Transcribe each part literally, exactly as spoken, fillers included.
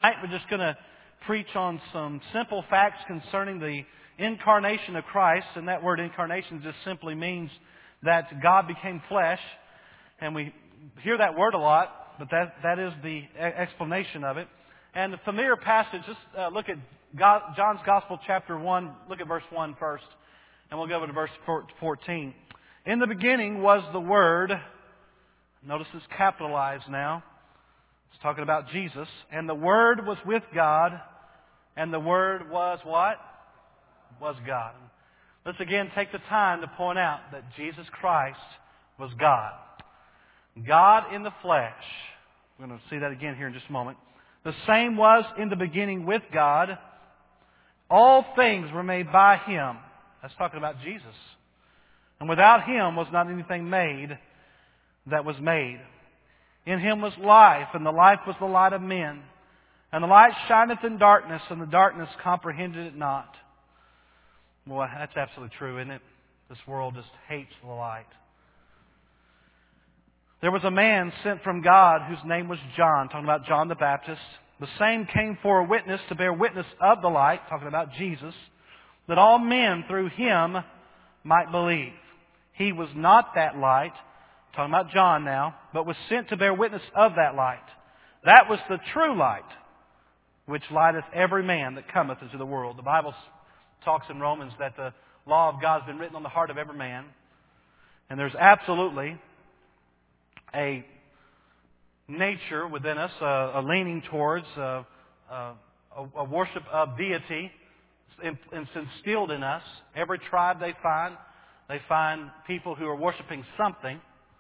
Tonight we're just going to preach on some simple facts concerning the incarnation of Christ. And that word incarnation just simply means that God became flesh. And we hear that word a lot, but that, that is the explanation of it. And the familiar passage, just uh, look at God, John's Gospel chapter one. Look at verse one first. And we'll go over to verse fourteen. In the beginning was the Word. Notice it's capitalized now. It's talking about Jesus. And the Word was with God. And the Word was what? Was God. Let's again take the time to point out that Jesus Christ was God. God in the flesh. We're going to see that again here in just a moment. The same was in the beginning with God. All things were made by Him. That's talking about Jesus. And without Him was not anything made that was made. In Him was life, and the life was the light of men. And the light shineth in darkness, and the darkness comprehended it not. Boy, that's absolutely true, isn't it? This world just hates the light. There was a man sent from God whose name was John, talking about John the Baptist. The same came for a witness to bear witness of the light, talking about Jesus, that all men through Him might believe. He was not that light, talking about John now, but was sent to bear witness of that light. That was the true light, which lighteth every man that cometh into the world. The Bible talks in Romans that the law of God has been written on the heart of every man. And there's absolutely a nature within us, a, a leaning towards a, a, a worship of deity. It's instilled in us. Every tribe they find, they find people who are worshiping something.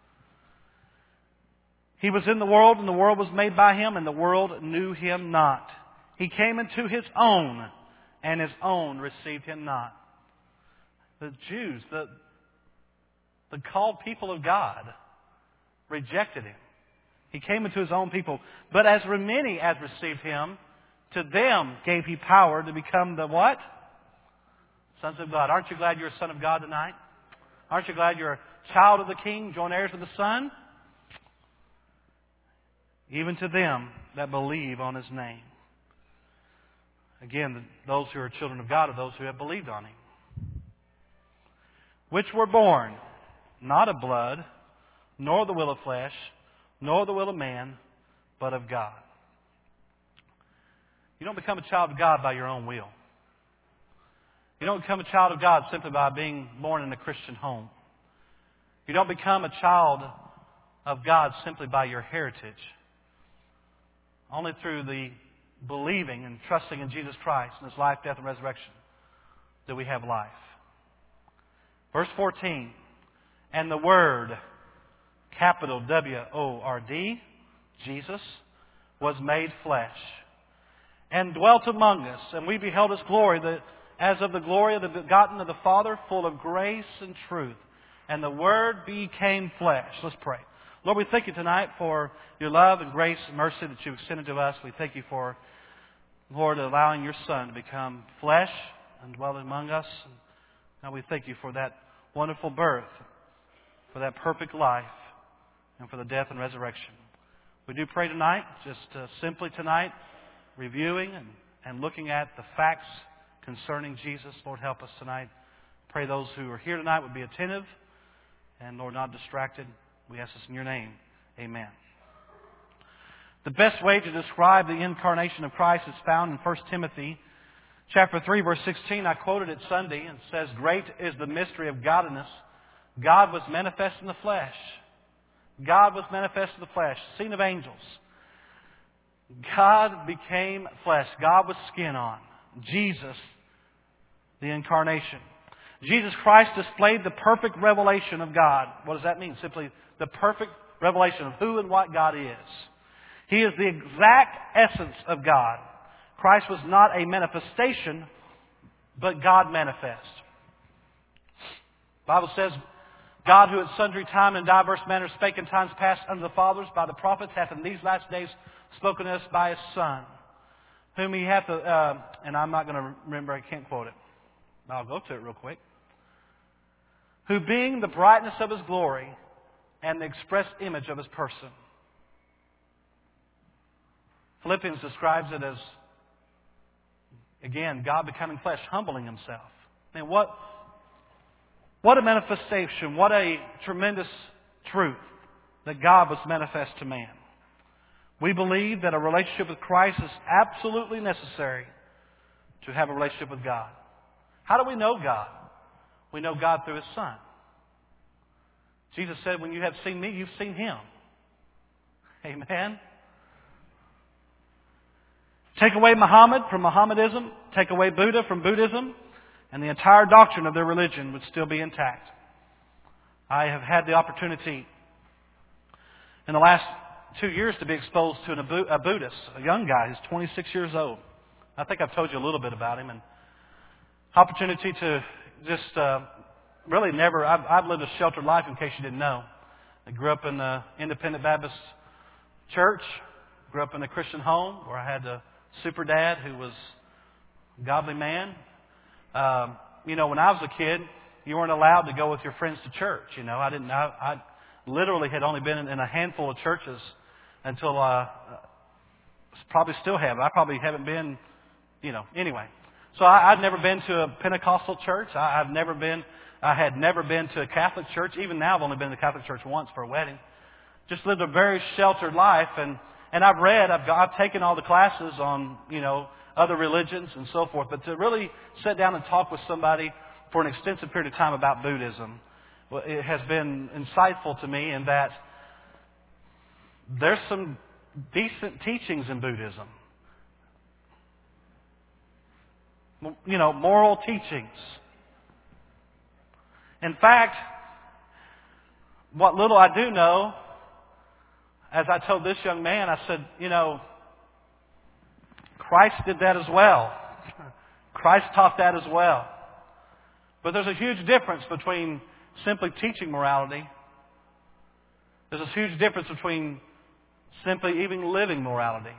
He was in the world, and the world was made by Him, and the world knew Him not. He came into His own, and His own received Him not. The Jews, the, the called people of God, rejected Him. He came into His own people. But as many as received Him, to them gave He power to become the what? Sons of God. Aren't you glad you're a son of God tonight? Aren't you glad you're a child of the King, joint heirs of the Son? Even to them that believe on His name. Again, those who are children of God are those who have believed on Him. Which were born, not of blood, nor the will of flesh, nor the will of man, but of God. You don't become a child of God by your own will. You don't become a child of God simply by being born in a Christian home. You don't become a child of God simply by your heritage. Only through the believing and trusting in Jesus Christ and His life, death, and resurrection do we have life. Verse fourteen. And the Word, capital W O R D, Jesus, was made flesh, and dwelt among us, and we beheld His glory, that as of the glory of the begotten of the Father, full of grace and truth. And the Word became flesh. Let's pray. Lord, we thank You tonight for Your love and grace and mercy that You've extended to us. We thank You for, Lord, allowing Your Son to become flesh and dwell among us. And now we thank You for that wonderful birth, for that perfect life, and for the death and resurrection. We do pray tonight, just uh, simply tonight, reviewing and, and looking at the facts concerning Jesus. Lord, help us tonight. Pray those who are here tonight would be attentive and, Lord, not distracted. We ask this in Your name. Amen. The best way to describe the incarnation of Christ is found in First Timothy chapter three, verse sixteen. I quoted it Sunday, and it says, "Great is the mystery of godliness. God was manifest in the flesh." God was manifest in the flesh, seen of angels. God became flesh. God with skin on. Jesus, the incarnation. Jesus Christ displayed the perfect revelation of God. What does that mean? Simply the perfect revelation of who and what God is. He is the exact essence of God. Christ was not a manifestation, but God manifest. The Bible says, God, who at sundry time and diverse manners spake in times past unto the fathers by the prophets, hath in these last days spoken to us by His Son, whom He hath, uh, and I'm not going to remember, I can't quote it. I'll go to it real quick. Who being the brightness of His glory and the express image of His person. Philippians describes it as, again, God becoming flesh, humbling Himself. Man, what, what a manifestation, what a tremendous truth that God was manifest to man. We believe that a relationship with Christ is absolutely necessary to have a relationship with God. How do we know God? We know God through His Son. Jesus said, when you have seen me, you've seen Him. Amen? Take away Muhammad from Mohammedanism, take away Buddha from Buddhism, and the entire doctrine of their religion would still be intact. I have had the opportunity in the last two years to be exposed to a Buddhist, a young guy who's twenty-six years old. I think I've told you a little bit about him. And opportunity to just uh, really never, I've, I've lived a sheltered life in case you didn't know. I grew up in the Independent Baptist Church, grew up in a Christian home where I had a super dad who was a godly man. Um, you know, when I was a kid, you weren't allowed to go with your friends to church. You know, I didn't, I, I literally had only been in, in a handful of churches until, uh, probably still have. I probably haven't been, you know, anyway. So I, I'd never been to a Pentecostal church. I, I've never been, I had never been to a Catholic church. Even now I've only been to the Catholic church once for a wedding. Just lived a very sheltered life. And, and I've read, I've, I've taken all the classes on, you know, other religions and so forth. But to really sit down and talk with somebody for an extensive period of time about Buddhism, well, it has been insightful to me in that there's some decent teachings in Buddhism. You know, moral teachings. In fact, what little I do know, as I told this young man, I said, you know, Christ did that as well. Christ taught that as well. But there's a huge difference between simply teaching morality. There's a huge difference between simply even living morality.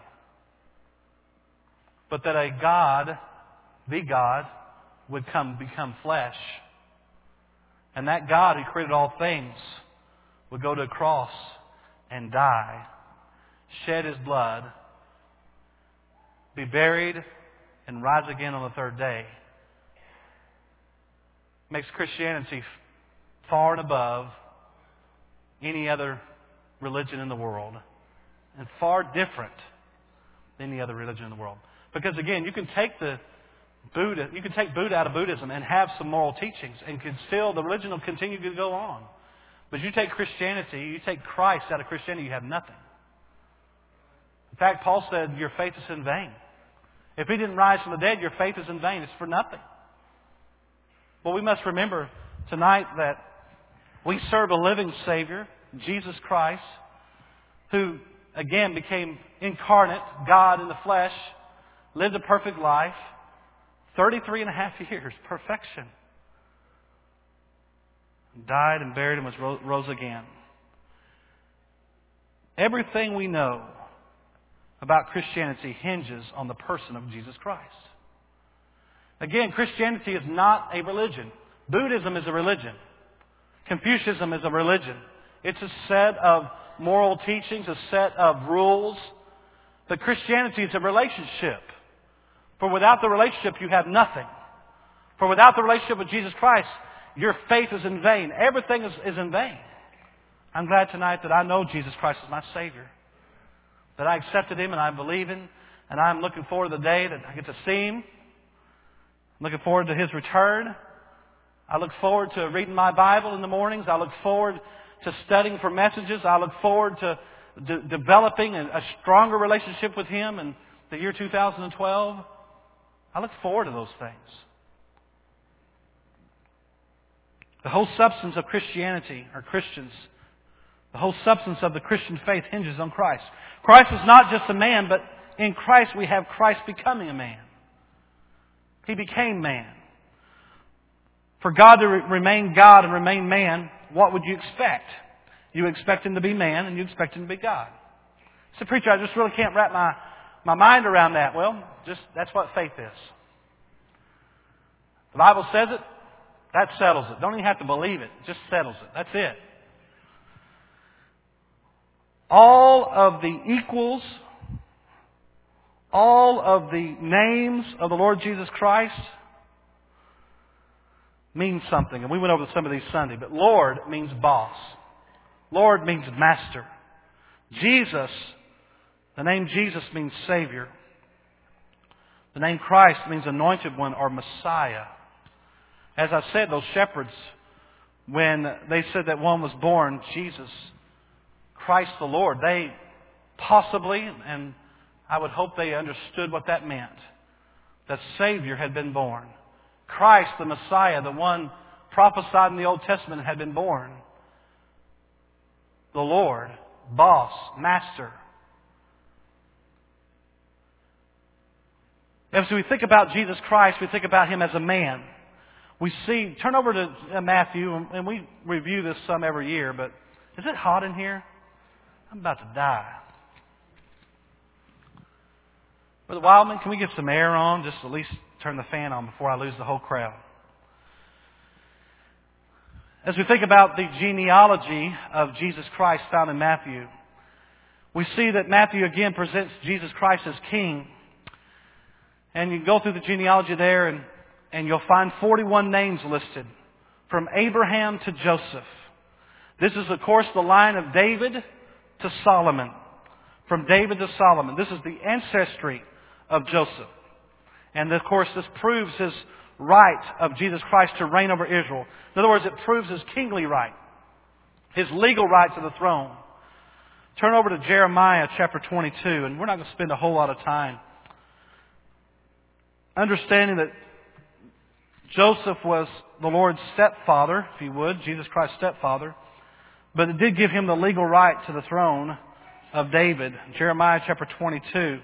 But that a God, the God, would come become flesh. And that God who created all things would go to a cross and die, shed His blood, be buried, and rise again on the third day. Makes Christianity far and above any other religion in the world, and far different than any other religion in the world. Because again, you can take the Buddha, you can take Buddha out of Buddhism and have some moral teachings, and can still the religion will continue to go on. But you take Christianity, you take Christ out of Christianity, you have nothing. In fact, Paul said, your faith is in vain. If He didn't rise from the dead, your faith is in vain. It's for nothing. Well, we must remember tonight that we serve a living Savior, Jesus Christ, who again became incarnate, God in the flesh, lived a perfect life, thirty-three and a half years, perfection. Died and buried and was rose again. Everything we know about Christianity hinges on the person of Jesus Christ. Again, Christianity is not a religion. Buddhism is a religion. Confucianism is a religion. It's a set of moral teachings, a set of rules. But Christianity is a relationship. For without the relationship, you have nothing. For without the relationship with Jesus Christ, your faith is in vain. Everything is, is in vain. I'm glad tonight that I know Jesus Christ is my Savior. That I accepted Him and I believe Him. And I'm looking forward to the day that I get to see Him. I'm looking forward to His return. I look forward to reading my Bible in the mornings. I look forward to studying for messages. I look forward to de- developing a, a stronger relationship with Him in the year two thousand twelve. I look forward to those things. The whole substance of Christianity, or Christians, the whole substance of the Christian faith hinges on Christ. Christ is not just a man, but in Christ we have Christ becoming a man. He became man. For God to re- remain God and remain man, what would you expect? You expect Him to be man and you expect Him to be God. So, preacher, I just really can't wrap my, my mind around that. Well, just that's what faith is. The Bible says it. That settles it. Don't even have to believe it. It just settles it. That's it. All of the equals all of the names of the Lord Jesus Christ mean something. And we went over some of these Sunday. But Lord means boss. Lord means master. Jesus, the name Jesus means Savior. The name Christ means Anointed One or Messiah. As I said, those shepherds, when they said that one was born, Jesus, Christ the Lord, they possibly, and I would hope they understood what that meant, that Savior had been born. Christ, the Messiah, the one prophesied in the Old Testament, had been born. The Lord, boss, master. As we think about Jesus Christ, we think about Him as a man. We see, turn over to Matthew, and we review this some every year, but is it hot in here? I'm about to die. Brother Wildman, can we get some air on? Just at least turn the fan on before I lose the whole crowd. As we think about the genealogy of Jesus Christ found in Matthew, we see that Matthew again presents Jesus Christ as King. And you can go through the genealogy there and, and you'll find forty-one names listed. From Abraham to Joseph. This is of course the line of David to Solomon. From David to Solomon. This is the ancestry of Joseph. And of course this proves his right of Jesus Christ to reign over Israel. In other words, it proves his kingly right. His legal right to the throne. Turn over to Jeremiah chapter twenty-two, and we're not going to spend a whole lot of time understanding that Joseph was the Lord's stepfather, if you would, Jesus Christ's stepfather. But it did give him the legal right to the throne of David. Jeremiah chapter twenty-two.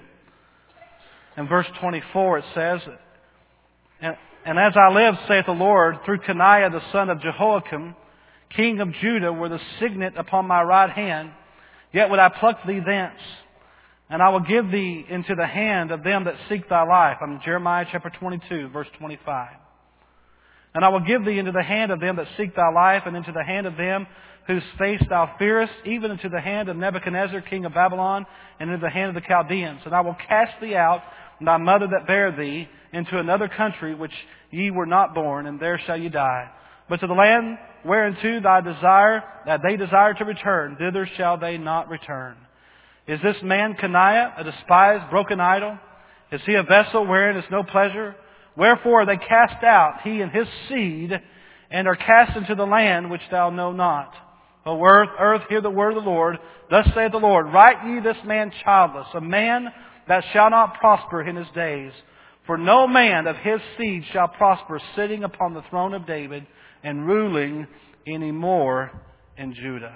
In verse twenty-four it says, And, and as I live, saith the Lord, through Coniah the son of Jehoiakim, king of Judah, were the signet upon my right hand, yet would I pluck thee thence, and I will give thee into the hand of them that seek thy life. I'm in Jeremiah chapter twenty-two, verse twenty-five. And I will give thee into the hand of them that seek thy life, and into the hand of them whose face thou fearest, even into the hand of Nebuchadnezzar, king of Babylon, and into the hand of the Chaldeans. And I will cast thee out, and thy mother that bare thee, into another country which ye were not born, and there shall ye die. But to the land whereunto thy desire, that they desire to return, thither shall they not return. Is this man Coniah a despised, broken idol? Is he a vessel wherein is no pleasure? Wherefore are they cast out, he and his seed, and are cast into the land which thou know not. O earth, earth, hear the word of the Lord. Thus saith the Lord, write ye this man childless, a man that shall not prosper in his days. For no man of his seed shall prosper, sitting upon the throne of David, and ruling any more in Judah.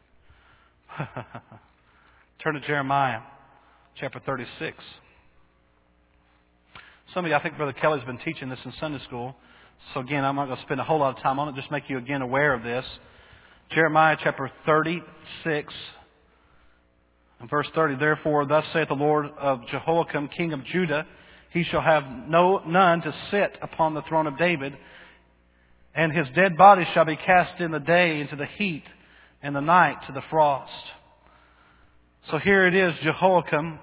Turn to Jeremiah chapter thirty-six. Some of you, I think Brother Kelly's been teaching this in Sunday school. So again, I'm not going to spend a whole lot of time on it. Just make you again aware of this. Jeremiah chapter thirty-six. And verse thirty. Therefore, thus saith the Lord of Jehoiakim, king of Judah, he shall have no none to sit upon the throne of David, and his dead body shall be cast in the day into the heat, and the night to the frost. So here it is, Jehoiakim.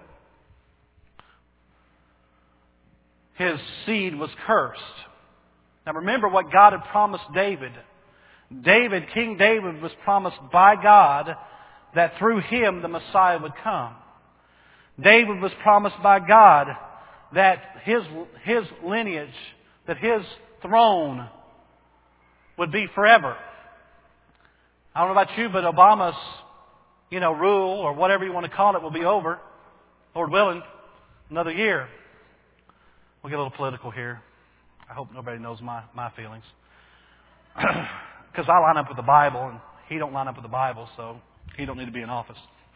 His seed was cursed. Now remember what God had promised David. David, King David, was promised by God that through him the Messiah would come. David was promised by God that his, his lineage, that his throne would be forever. I don't know about you, but Obama's, you know, rule, or whatever you want to call it, will be over, Lord willing, another year. We'll get a little political here. I hope nobody knows my, my feelings. Because I line up with the Bible, and he don't line up with the Bible, so he don't need to be in office.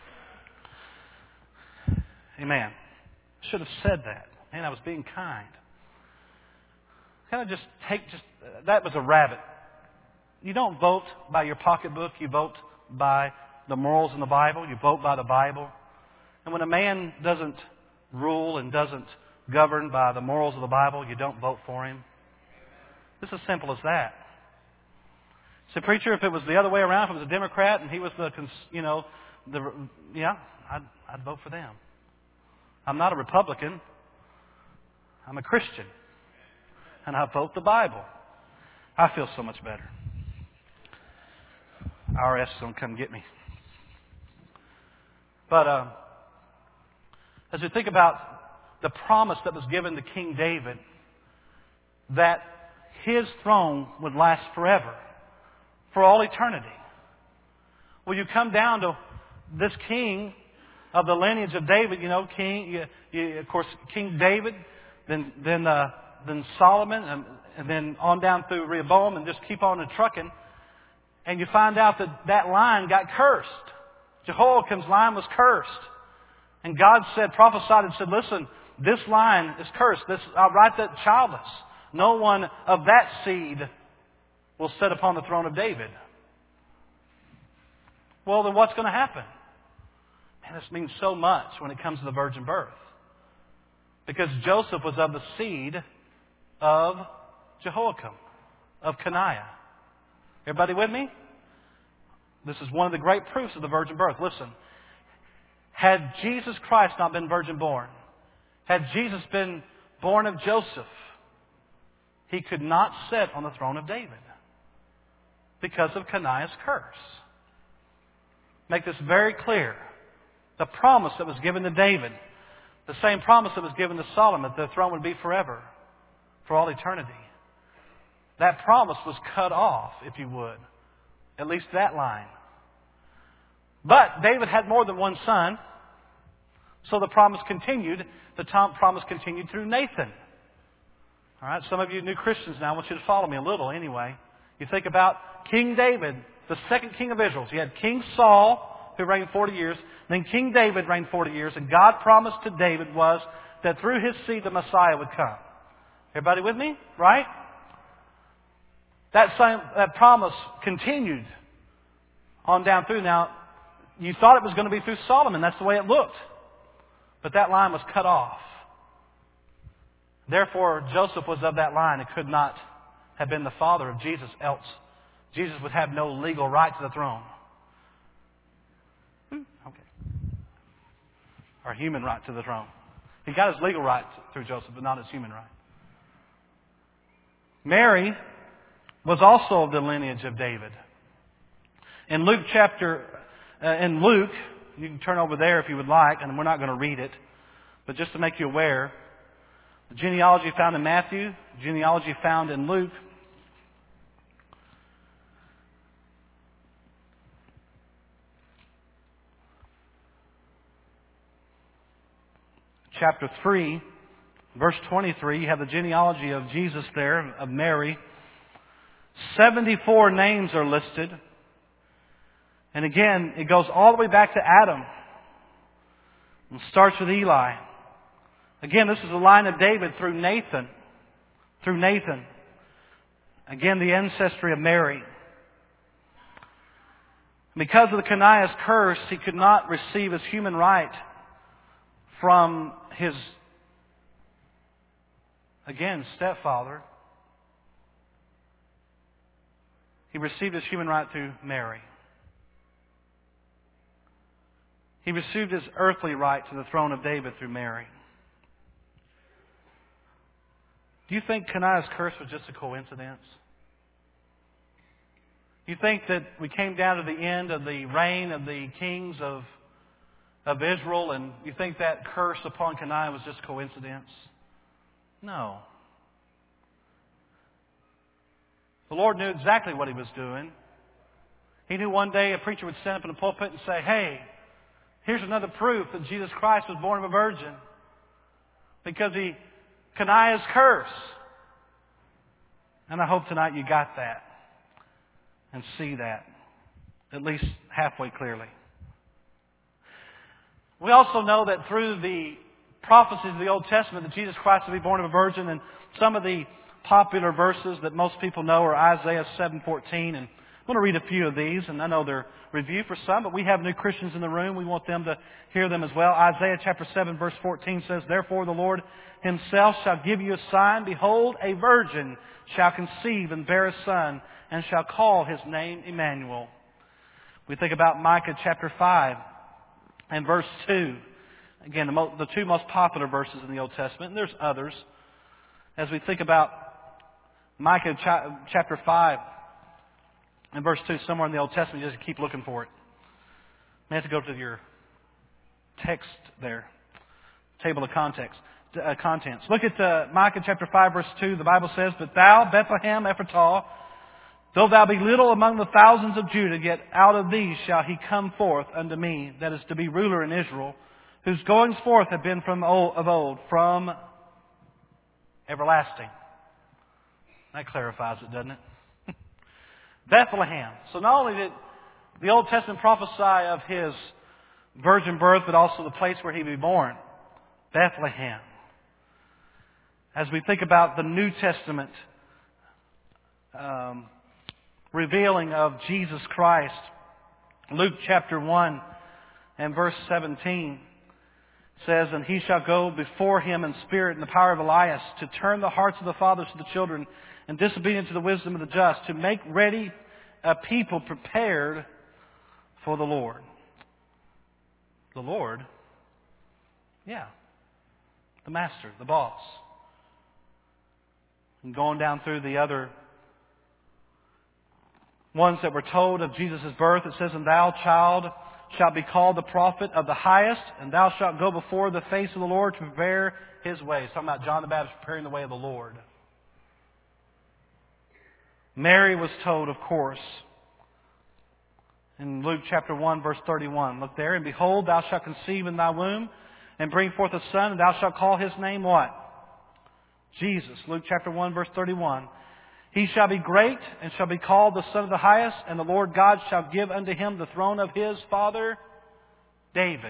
Amen. Should have said that. Man, I was being kind. Kind of just take, just uh, that was a rabbit. You don't vote by your pocketbook. You vote by the morals in the Bible. You vote by the Bible. And when a man doesn't rule and doesn't govern by the morals of the Bible, you don't vote for him. It's as simple as that. So, preacher, if it was the other way around, if it was a Democrat and he was the, you know, the, yeah, I'd, I'd vote for them. I'm not a Republican. I'm a Christian. And I vote the Bible. I feel so much better. I R S is going to come get me. But uh, as we think about the promise that was given to King David, that his throne would last forever, for all eternity. Well, you come down to this king of the lineage of David, you know, King, you, you, of course, King David, then then uh, then Solomon, and, and then on down through Rehoboam, and just keep on and trucking, and you find out that that line got cursed. Jehoiakim's line was cursed, and God said, prophesied, and said, "Listen, this line is cursed. This I'll write that childless. No one of that seed will sit upon the throne of David." Well, then what's going to happen? Man, this means so much when it comes to the virgin birth. Because Joseph was of the seed of Jehoiakim, of Coniah. Everybody with me? This is one of the great proofs of the virgin birth. Listen, had Jesus Christ not been virgin born, had Jesus been born of Joseph, he could not sit on the throne of David because of Coniah's curse. Make this very clear. The promise that was given to David, the same promise that was given to Solomon, that the throne would be forever, for all eternity. That promise was cut off, if you would. At least that line. But David had more than one son, so the promise continued. The promise continued through Nathan. All right, some of you new Christians now, I want you to follow me a little anyway. You think about King David, the second king of Israel. You had King Saul, who reigned forty years. Then King David reigned forty years. And God promised to David was that through his seed the Messiah would come. Everybody with me? Right? That same that promise continued on down through. Now, you thought it was going to be through Solomon. That's the way it looked. But that line was cut off. Therefore, Joseph was of that line and could not have been the father of Jesus, else Jesus would have no legal right to the throne. Okay. Or human right to the throne. He got his legal right through Joseph, but not his human right. Mary was also of the lineage of David. In Luke chapter, uh, in Luke, you can turn over there if you would like, and we're not going to read it, but just to make you aware, the genealogy found in Matthew, the genealogy found in Luke, chapter three, verse twenty-three, you have the genealogy of Jesus there, of Mary. seventy-four names are listed. And again, it goes all the way back to Adam. And starts with Eli. Again, this is the line of David through Nathan. Through Nathan. Again, the ancestry of Mary. Because of the Coniah's curse, he could not receive his human right from his, again, stepfather. He received his human right through Mary. He received his earthly right to the throne of David through Mary. Do you think Coniah's curse was just a coincidence? You think that we came down to the end of the reign of the kings of, of Israel, and you think that curse upon Coniah was just coincidence? No. The Lord knew exactly what He was doing. He knew one day a preacher would stand up in the pulpit and say, "Hey, here's another proof that Jesus Christ was born of a virgin. Because he, Coniah's curse." And I hope tonight you got that. And see that. At least halfway clearly. We also know that through the prophecies of the Old Testament that Jesus Christ would be born of a virgin, and some of the popular verses that most people know are Isaiah seven fourteen, and I'm going to read a few of these, and I know they're review for some, but we have new Christians in the room. We want them to hear them as well. Isaiah chapter seven verse fourteen says, "Therefore the Lord Himself shall give you a sign. Behold, a virgin shall conceive and bear a son, and shall call his name Emmanuel." We think about Micah chapter five and verse two. again, the, mo- the two most popular verses in the Old Testament, and there's others. As we think about Micah cha- chapter five and verse two, somewhere in the Old Testament, you just keep looking for it. You have to go to your text there, table of context, uh, contents. Look at uh, Micah chapter five, verse two. The Bible says, "But thou, Bethlehem Ephratah, though thou be little among the thousands of Judah, yet out of thee shall he come forth unto me, that is to be ruler in Israel, whose goings forth have been from old, of old, from everlasting." That clarifies it, doesn't it? Bethlehem. So not only did the Old Testament prophesy of his virgin birth, but also the place where he would be born. Bethlehem. As we think about the New Testament um, revealing of Jesus Christ, Luke chapter one and verse seventeen says, "And he shall go before him in spirit and the power of Elias, to turn the hearts of the fathers to the children, and disobedient to the wisdom of the just, to make ready a people prepared for the Lord." The Lord? Yeah. The master, the boss. And going down through the other ones that were told of Jesus' birth, it says, "And thou, child, shalt be called the prophet of the highest, and thou shalt go before the face of the Lord to prepare his ways." Talking about John the Baptist preparing the way of the Lord. Mary was told, of course, in Luke chapter one, verse thirty-one. Look there. "And behold, thou shalt conceive in thy womb, and bring forth a son, and thou shalt call his name" what? Jesus. Luke chapter one, verse thirty-one. "He shall be great, and shall be called the Son of the Highest, and the Lord God shall give unto him the throne of his father David.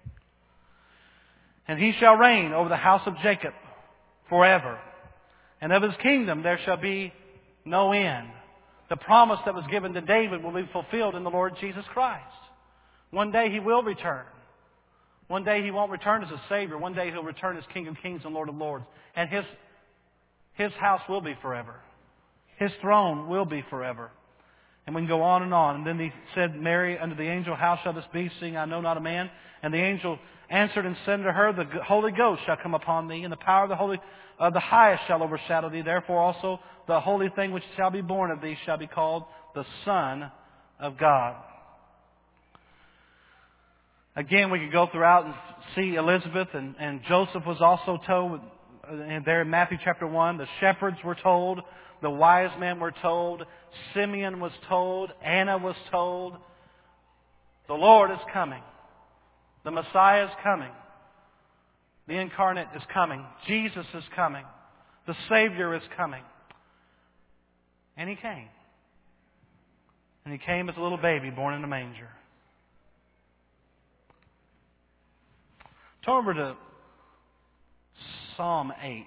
And he shall reign over the house of Jacob forever. And of his kingdom there shall be no end." The promise that was given to David will be fulfilled in the Lord Jesus Christ. One day he will return. One day he won't return as a Savior. One day he'll return as King of Kings and Lord of Lords. And his, his house will be forever. His throne will be forever. And we can go on and on. And then he said, "Mary, unto the angel, how shall this be, seeing I know not a man? And the angel answered and said unto her, The Holy Ghost shall come upon thee, and the power of the Holy of the Highest shall overshadow thee. Therefore also the holy thing which shall be born of thee shall be called the Son of God." Again, we could go throughout and see Elizabeth, and, and Joseph was also told, and there in Matthew chapter one, the shepherds were told, the wise men were told, Simeon was told, Anna was told, the Lord is coming. The Messiah is coming. The incarnate is coming. Jesus is coming. The Savior is coming. And He came. And He came as a little baby born in a manger. Turn over to Psalm eight.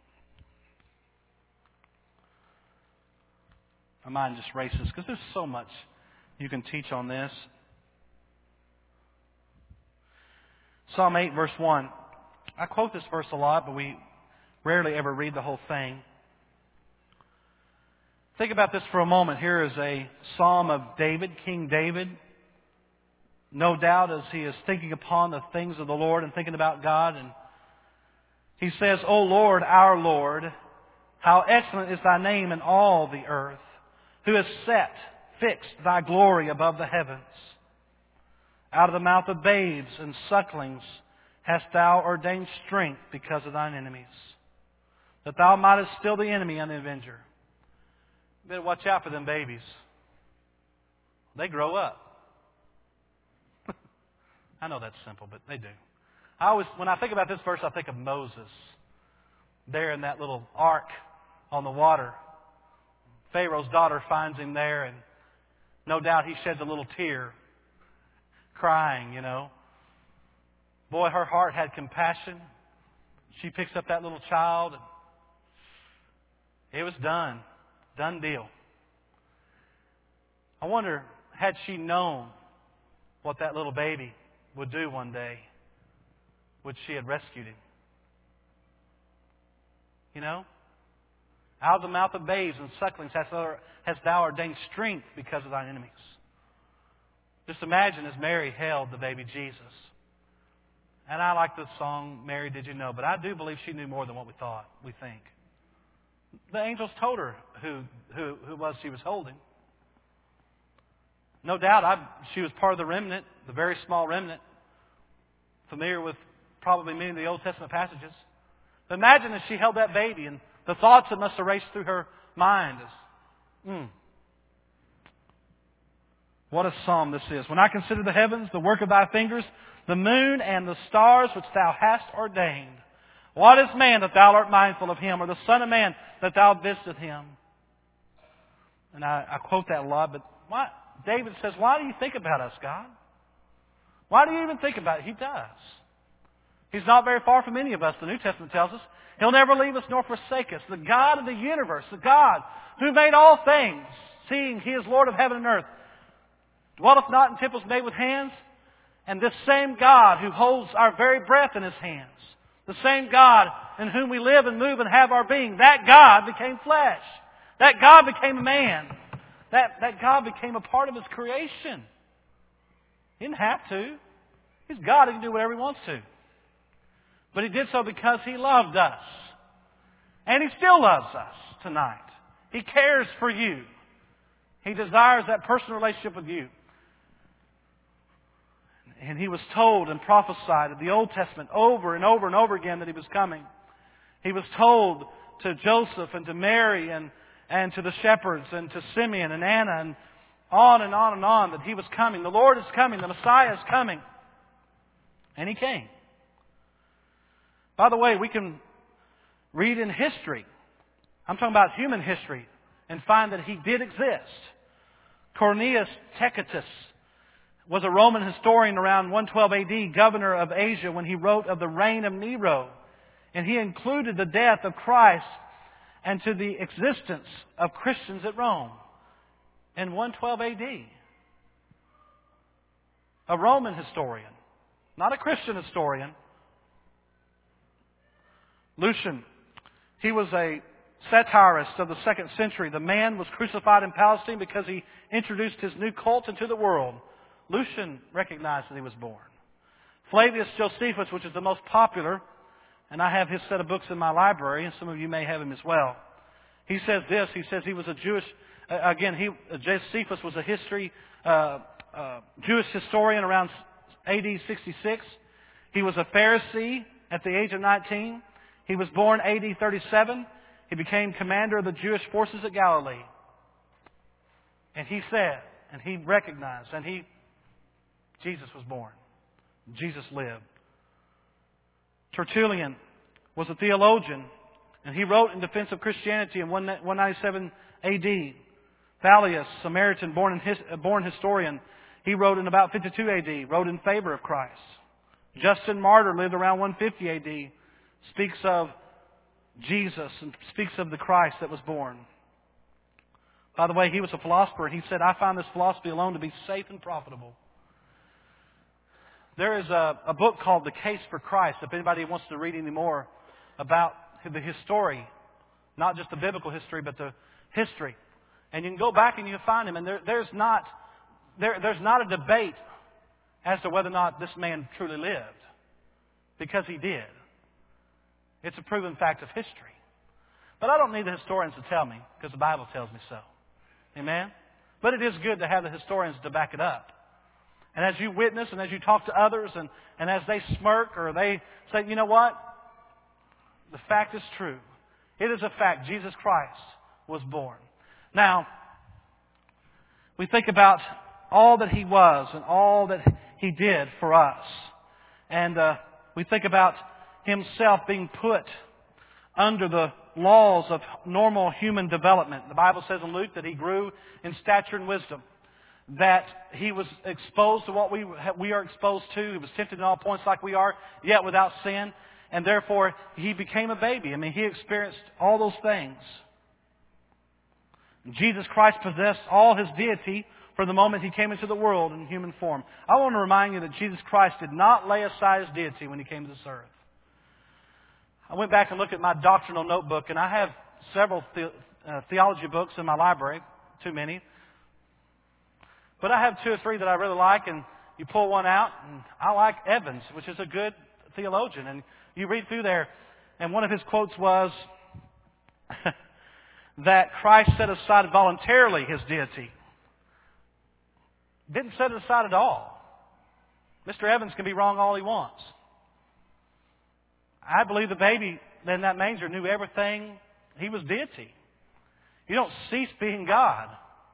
My mind just races because there's so much you can teach on this. Psalm eight, verse one. I quote this verse a lot, but we rarely ever read the whole thing. Think about this for a moment. Here is a psalm of David, King David. No doubt as he is thinking upon the things of the Lord and thinking about God. And he says, "O Lord, our Lord, how excellent is thy name in all the earth, who has set, fixed thy glory above the heavens. Out of the mouth of babes and sucklings hast thou ordained strength because of thine enemies, that thou mightest still the enemy and the avenger." You better watch out for them babies. They grow up. I know that's simple, but they do. I always, when I think about this verse, I think of Moses there in that little ark on the water. Pharaoh's daughter finds him there, and no doubt he sheds a little tear, crying, you know. Boy, her heart had compassion. She picks up that little child, and it was done. Done deal. I wonder, had she known what that little baby would do one day, would she have rescued him? You know? Out of the mouth of babes and sucklings hast thou, hast thou ordained strength because of thine enemies. Just imagine as Mary held the baby Jesus. And I like the song, Mary, Did You Know? But I do believe she knew more than what we thought, we think. The angels told her who, who, who it was she was holding. No doubt I, she was part of the remnant, the very small remnant, familiar with probably many of the Old Testament passages. But imagine if she held that baby and the thoughts that must have raced through her mind is, mm, what a psalm this is. When I consider the heavens, the work of thy fingers, the moon and the stars which thou hast ordained. What is man that thou art mindful of him, or the son of man that thou visitest him? And I, I quote that a lot, but why, David says, why do you think about us, God? Why do you even think about it? He does. He's not very far from any of us, the New Testament tells us. He'll never leave us nor forsake us. The God of the universe, the God who made all things, seeing He is Lord of heaven and earth, dwelleth not in temples made with hands. And this same God who holds our very breath in His hands, the same God in whom we live and move and have our being, that God became flesh. That God became a man. That, that God became a part of His creation. He didn't have to. He's God. He can do whatever He wants to. But He did so because He loved us. And He still loves us tonight. He cares for you. He desires that personal relationship with you. And He was told and prophesied in the Old Testament over and over and over again that He was coming. He was told to Joseph and to Mary and, and to the shepherds and to Simeon and Anna and on and on and on that He was coming. The Lord is coming. The Messiah is coming. And He came. By the way, we can read in history, I'm talking about human history, and find that He did exist. Cornelius Tacitus was a Roman historian around one twelve A D, governor of Asia, when he wrote of the reign of Nero. And he included the death of Christ and to the existence of Christians at Rome in one twelve A D. A Roman historian, not a Christian historian. Lucian, he was a satirist of the second century. The man was crucified in Palestine because he introduced his new cult into the world. Lucian recognized that he was born. Flavius Josephus, which is the most popular, and I have his set of books in my library, and some of you may have him as well. He says this, he says he was a Jewish, uh, again, he, uh, Josephus was a history, uh, uh, Jewish historian around A D sixty-six. He was a Pharisee at the age of nineteen. He was born A D thirty-seven. He became commander of the Jewish forces at Galilee. And he said, and he recognized, and he, Jesus was born. Jesus lived. Tertullian was a theologian, and he wrote in defense of Christianity in one ninety-seven A D. Thalius, Samaritan, born, in his, born historian, he wrote in about fifty-two A D, wrote in favor of Christ. Justin Martyr lived around one fifty A D, speaks of Jesus and speaks of the Christ that was born. By the way, he was a philosopher, and he said, I find this philosophy alone to be safe and profitable. There is a, a book called The Case for Christ, if anybody wants to read any more about the history, not just the biblical history, but the history. And you can go back and you can find him, and there, there's not there, there's not a debate as to whether or not this man truly lived, because he did. It's a proven fact of history. But I don't need the historians to tell me, because the Bible tells me so. Amen? But it is good to have the historians to back it up. And as you witness and as you talk to others and, and as they smirk or they say, you know what? The fact is true. It is a fact. Jesus Christ was born. Now, we think about all that He was and all that He did for us. And uh, we think about Himself being put under the laws of normal human development. The Bible says in Luke that He grew in stature and wisdom, that He was exposed to what we we are exposed to. He was tempted in all points like we are, yet without sin. And therefore, He became a baby. I mean, He experienced all those things. Jesus Christ possessed all His deity from the moment He came into the world in human form. I want to remind you that Jesus Christ did not lay aside His deity when He came to this earth. I went back and looked at my doctrinal notebook, and I have several the, uh, theology books in my library, too many. But I have two or three that I really like, and you pull one out, and I like Evans, which is a good theologian. And you read through there, and one of his quotes was that Christ set aside voluntarily His deity. Didn't set it aside at all. Mister Evans can be wrong all he wants. I believe the baby in that manger knew everything. He was deity. You don't cease being God.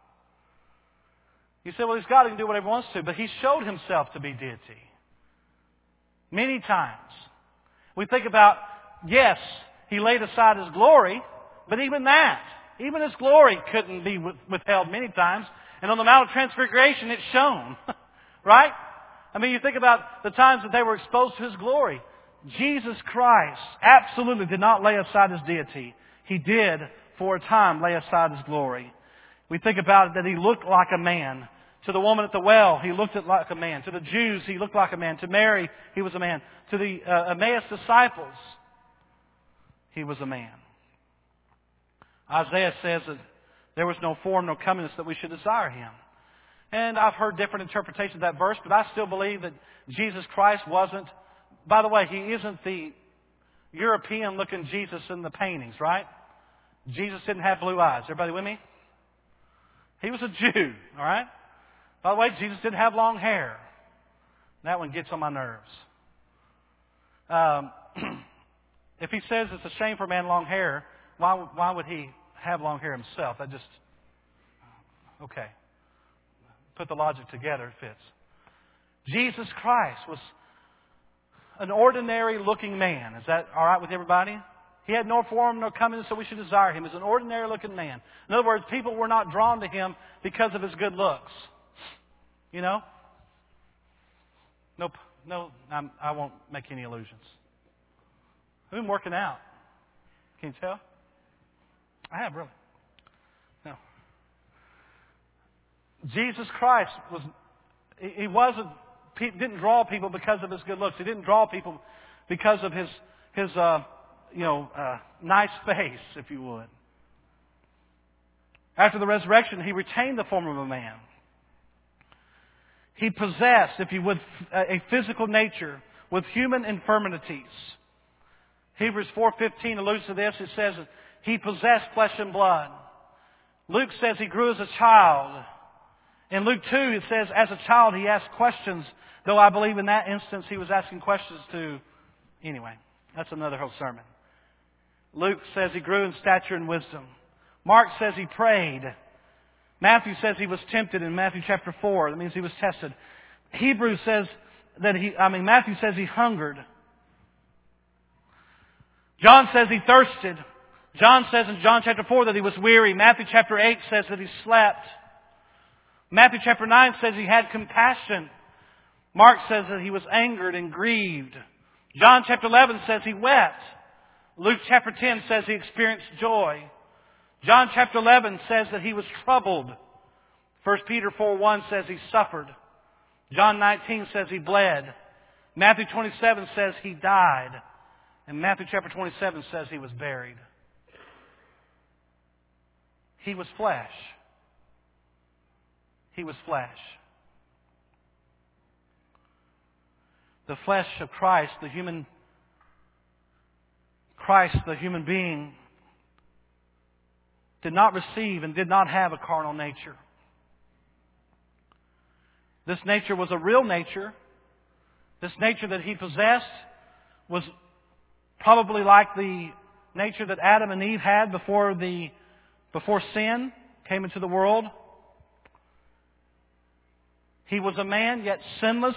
You say, well, He's God, He can do whatever He wants to. But He showed Himself to be deity. Many times. We think about, yes, He laid aside His glory, but even that, even His glory couldn't be withheld many times. And on the Mount of Transfiguration, it's shown. Right? I mean, you think about the times that they were exposed to His glory. Jesus Christ absolutely did not lay aside His deity. He did, for a time, lay aside His glory. We think about it that He looked like a man. To the woman at the well, He looked like a man. To the Jews, He looked like a man. To Mary, He was a man. To the uh, Emmaus disciples, He was a man. Isaiah says that there was no form, no comeliness that we should desire Him. And I've heard different interpretations of that verse, but I still believe that Jesus Christ wasn't, by the way, He isn't the European-looking Jesus in the paintings, right? Jesus didn't have blue eyes. Everybody with me? He was a Jew, all right? By the way, Jesus didn't have long hair. That one gets on my nerves. Um, if He says it's a shame for a man long hair, why, why would He have long hair Himself? That just, okay. Put the logic together, it fits. Jesus Christ was an ordinary looking man. Is that all right with everybody? He had no form, no comeliness, so we should desire Him. He was an ordinary looking man. In other words, people were not drawn to Him because of His good looks. You know? Nope. No, I'm, I won't make any illusions. I've been working out. Can you tell? I have, really. No. Jesus Christ was, He wasn't, didn't draw people because of His good looks. He didn't draw people because of His, His, uh, you know, uh, nice face, if you would. After the resurrection, He retained the form of a man. He possessed, if you would, a physical nature with human infirmities. Hebrews four fifteen alludes to this. It says He possessed flesh and blood. Luke says He grew as a child. In Luke two, it says, as a child He asked questions, though I believe in that instance He was asking questions to... Anyway, that's another whole sermon. Luke says He grew in stature and wisdom. Mark says He prayed. Matthew says He was tempted in Matthew chapter four. That means He was tested. Hebrews says that He, I mean, Matthew says He hungered. John says He thirsted. John says in John chapter four that He was weary. Matthew chapter eight says that He slept. Matthew chapter nine says He had compassion. Mark says that He was angered and grieved. John chapter eleven says He wept. Luke chapter ten says He experienced joy. John chapter eleven says that He was troubled. First Peter four one says He suffered. John nineteen says He bled. Matthew twenty-seven says He died. And Matthew chapter twenty-seven says He was buried. He was flesh. He was flesh. The flesh of Christ, the human Christ, the human being, did not receive and did not have a carnal nature. This nature was a real nature. This nature that He possessed was probably like the nature that Adam and Eve had before the before sin came into the world. He was a man, yet sinless.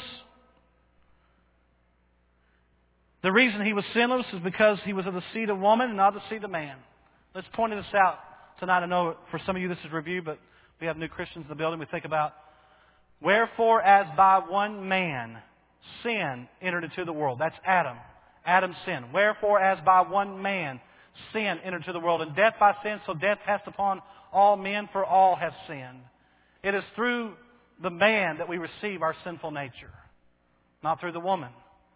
The reason He was sinless is because He was of the seed of woman and not the seed of man. Let's point this out tonight. I know for some of you this is review, but we have new Christians in the building. We think about, wherefore as by one man sin entered into the world. That's Adam. Adam's sin. Wherefore as by one man sin entered into the world. And death by sin, so death passed upon all men, for all have sinned. It is through the man that we receive our sinful nature, not through the woman.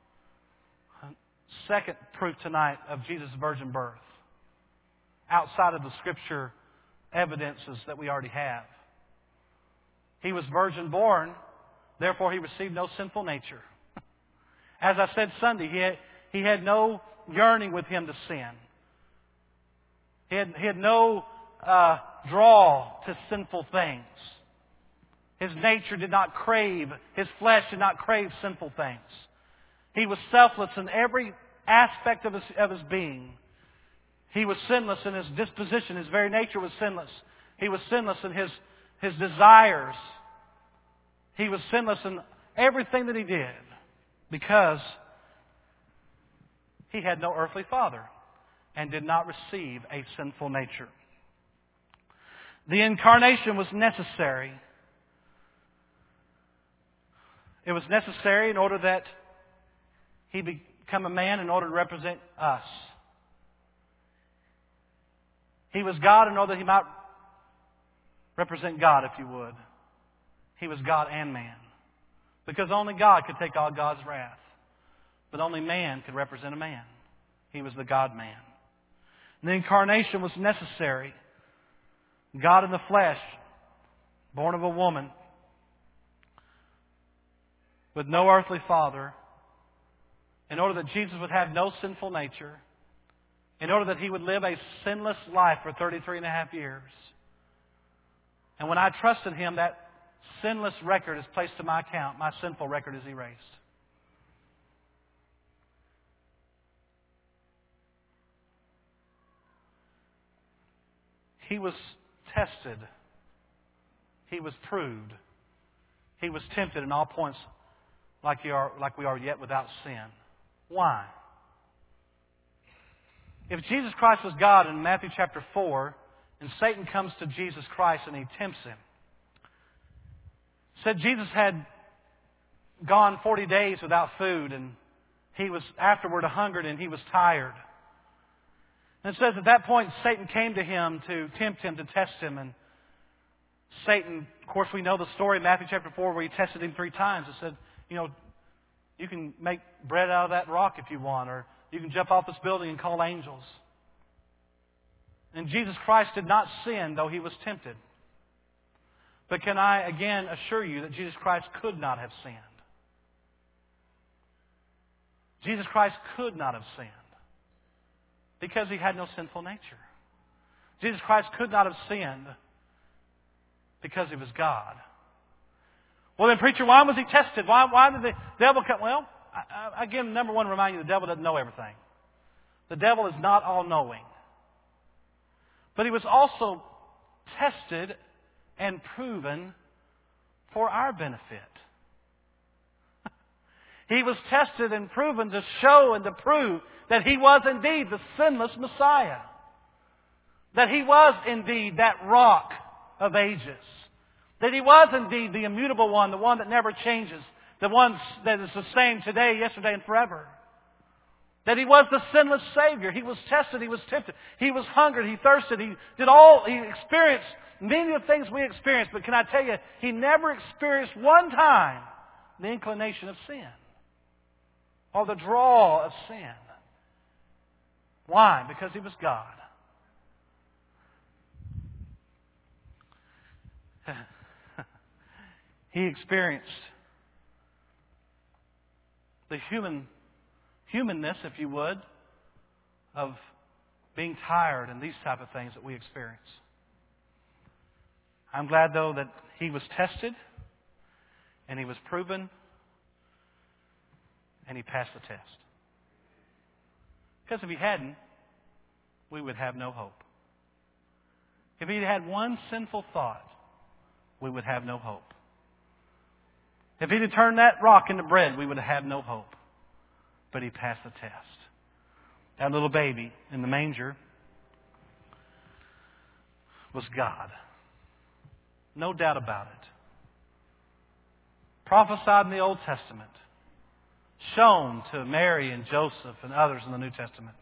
Second proof tonight of Jesus' virgin birth, outside of the Scripture evidences that we already have. He was virgin born, therefore He received no sinful nature. As I said Sunday, he had, he had no yearning with him to sin. He had, he had no uh, draw to sinful things. His nature did not crave, his flesh did not crave sinful things. He was selfless in every aspect of his, of his being. He was sinless in his disposition. His very nature was sinless. He was sinless in his, his desires. He was sinless in everything that he did because he had no earthly father and did not receive a sinful nature. The incarnation was necessary. It was necessary in order that he become a man in order to represent us. He was God in order that he might represent God, if you would. He was God and man. Because only God could take all God's wrath. But only man could represent a man. He was the God-man. And the incarnation was necessary. God in the flesh, born of a woman, with no earthly father, in order that Jesus would have no sinful nature, in order that He would live a sinless life for thirty-three and a half years. And when I trust in Him, that sinless record is placed to my account. My sinful record is erased. He was tested. He was proved. He was tempted in all points like, you are, like we are yet without sin. Why? If Jesus Christ was God in Matthew chapter four, and Satan comes to Jesus Christ and he tempts Him, said Jesus had gone forty days without food, and he was afterward hungered and he was tired. And it says at that point Satan came to him to tempt him, to test him. And Satan, of course we know the story in Matthew chapter four where he tested him three times. It said, you know, you can make bread out of that rock if you want, or you can jump off this building and call angels. And Jesus Christ did not sin, though He was tempted. But can I again assure you that Jesus Christ could not have sinned? Jesus Christ could not have sinned because He had no sinful nature. Jesus Christ could not have sinned because He was God. Well then, preacher, why was He tested? Why, why did the devil come? Well, I, I, again, number one, remind you, the devil doesn't know everything. The devil is not all-knowing. But He was also tested and proven for our benefit. He was tested and proven to show and to prove that He was indeed the sinless Messiah. That He was indeed that rock of ages. That He was indeed the immutable one, the one that never changes, the one that is the same today, yesterday, and forever. That He was the sinless Savior. He was tested. He was tempted. He was hungered. He thirsted. He did all, He experienced many of the things we experience. But can I tell you, He never experienced one time the inclination of sin. Or the draw of sin. Why? Because He was God. He experienced the human humanness, if you would, of being tired and these type of things that we experience. I'm glad, though, that He was tested and He was proven and He passed the test. Because if He hadn't, we would have no hope. If He had one sinful thought, we would have no hope. If He'd have turned that rock into bread, we would have no hope. But He passed the test. That little baby in the manger was God. No doubt about it. Prophesied in the Old Testament. Shown to Mary and Joseph and others in the New Testament.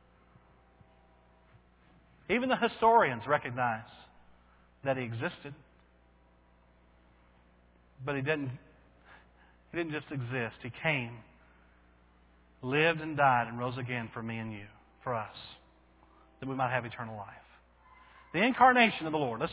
Even the historians recognize that He existed. But He didn't, he didn't just exist. He came, lived and died and rose again for me and you, for us, that we might have eternal life. The incarnation of the Lord. Let's